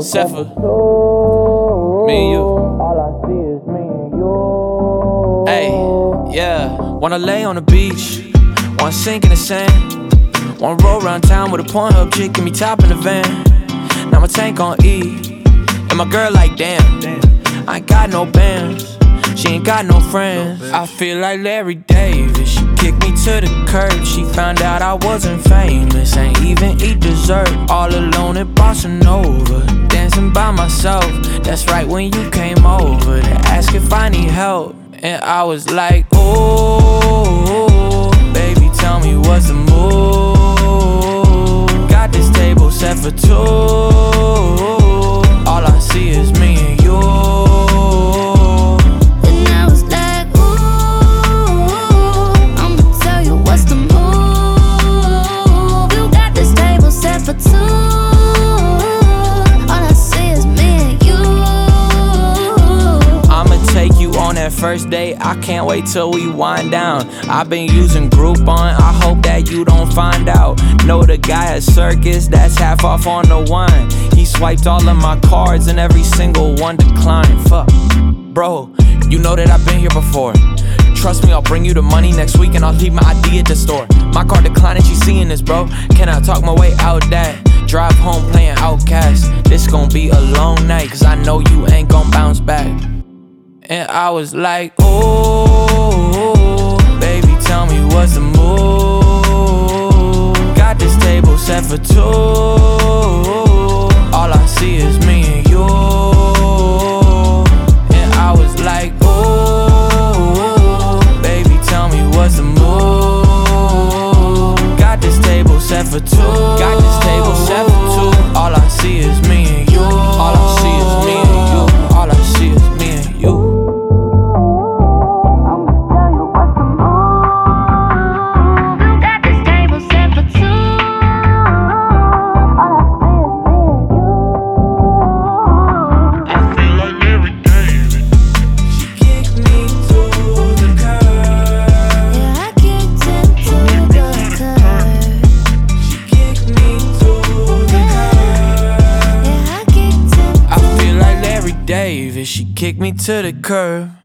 except for me and you. All I see is me and you. Hey, yeah. Wanna lay on the beach, wanna sink in the sand, wanna roll around town with a Pornhub chick and me top in the van. Now my tank on E, and my girl like damn, I ain't got no bands, she ain't got no friends. I feel like Larry Davis, she kicked me to the curb. She found out I wasn't famous, ain't even eat dessert. All alone at Bossa Nova, dancing by myself. That's right, when you came over to ask if I need help, and I was like, ooh, baby, tell me what's the move. Got this table set for two, all I see is me and you. And I was like, ooh, I'ma tell you what's the move. You got this table set for two, all I see is me and you. I'ma take you on that first date, I can't wait till we wind down. I've been using Groupon, I hope that you don't find out. Know the guy at Circus, that's half off on the wine. He swiped all of my cards and every single one declined. Fuck, bro, you know that I've been here before. Trust me, I'll bring you the money next week and I'll leave my ID at the store. My card declined and she seeing this, bro. Can I talk my way out that? Drive home playing Outkast. This gon' be a long night, cause I know you ain't gon' bounce back. And I was like, ooh, baby, tell me what's the move. Got this table set for two, all I see is me and you. And I was like, ooh, baby, tell me what's the move. Got this table set for two, got this table set for two, all I see is me and you. All I see is me and you, all I see is me and you. Davis, she kicked me to the curb.